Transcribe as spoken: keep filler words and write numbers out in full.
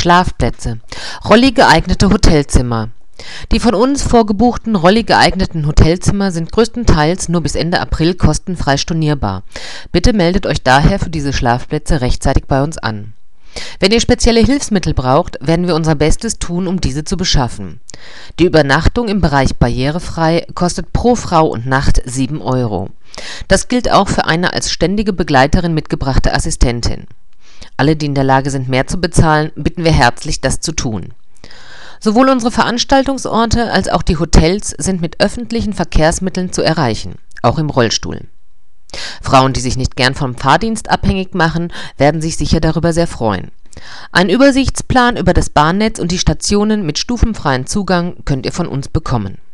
Schlafplätze. Rolli geeignete Hotelzimmer. Die von uns vorgebuchten Rolli geeigneten Hotelzimmer sind größtenteils nur bis Ende April kostenfrei stornierbar. Bitte meldet euch daher für diese Schlafplätze rechtzeitig bei uns an. Wenn ihr spezielle Hilfsmittel braucht, werden wir unser Bestes tun, um diese zu beschaffen. Die Übernachtung im Bereich barrierefrei kostet pro Frau und Nacht sieben Euro. Das gilt auch für eine als ständige Begleiterin mitgebrachte Assistentin. Alle, die in der Lage sind, mehr zu bezahlen, bitten wir herzlich, das zu tun. Sowohl unsere Veranstaltungsorte als auch die Hotels sind mit öffentlichen Verkehrsmitteln zu erreichen, auch im Rollstuhl. Frauen, die sich nicht gern vom Fahrdienst abhängig machen, werden sich sicher darüber sehr freuen. Einen Übersichtsplan über das Bahnnetz und die Stationen mit stufenfreiem Zugang könnt ihr von uns bekommen.